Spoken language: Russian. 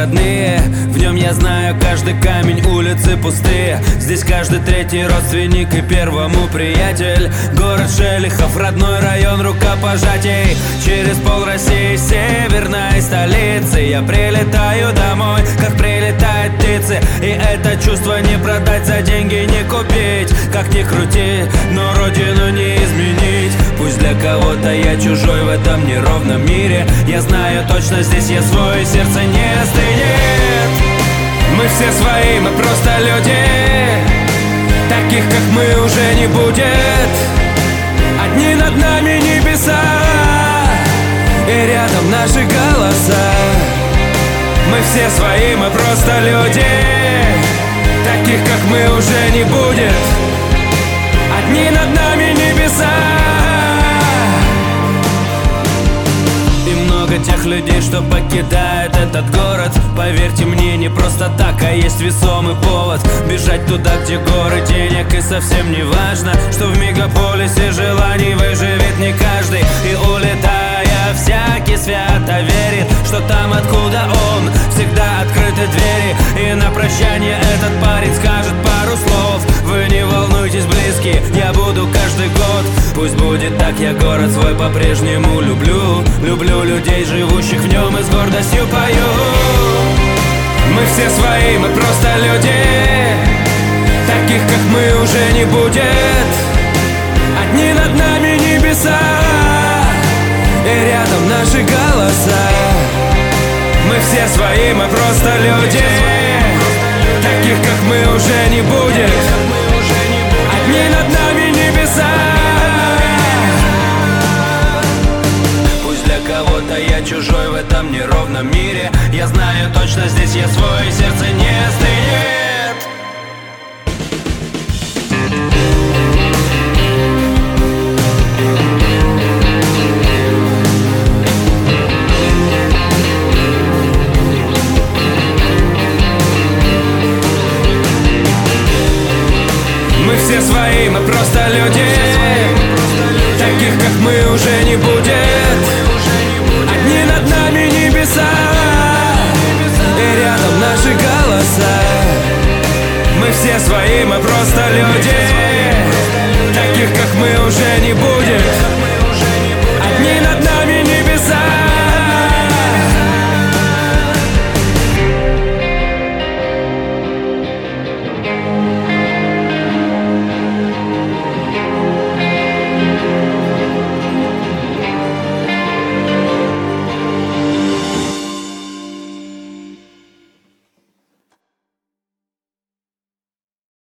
родные. В нем я знаю каждый камень, улицы пустые. Здесь каждый третий родственник и первому приятель. Город Шелихов, родной район рукопожатий. Через пол России, северной столицы. Я прилетаю домой, как прилетают птицы. И это чувство не продать, за деньги не купить. Как ни крути, но родину не изменить. Пусть для кого-то я чужой в этом неровном мире. Я знаю точно, здесь я свой, сердце не остынет. Мы все свои, мы просто люди. Таких, как мы, уже не будет. Одни над нами небеса, и рядом наши голоса. Мы все свои, мы просто люди. Таких, как мы, уже не будет. Одни над нами небеса. И много тех людей, что покидают этот город. Поверьте мне, не просто так, а есть весомый повод. Бежать туда, где горы денег, и совсем не важно, что в мегаполисе желаний выживет не каждый. И улетая, всякий свято верит, что там, откуда он, всегда открыты двери. И на прощание этот парень скажет пару слов: вы не волнуйтесь, близкие, я буду каждый год. Пусть будет так, я город свой по-прежнему люблю. Люблю людей, живущих в нем, и с гордостью пою. Мы все свои, мы просто люди. Таких, как мы, уже не будет. Одни над нами небеса, и рядом наши голоса. Мы все свои, мы просто люди. Таких, как мы, уже не будет. Одни над нами небеса. Пусть для кого-то я чужой в этом неровном мире. Я знаю точно, здесь я свой, сердце не остынет. Мы все свои, мы просто люди. Таких, как мы, уже не будет. Одни над нами небеса, и рядом наши голоса. Мы все свои, мы просто люди.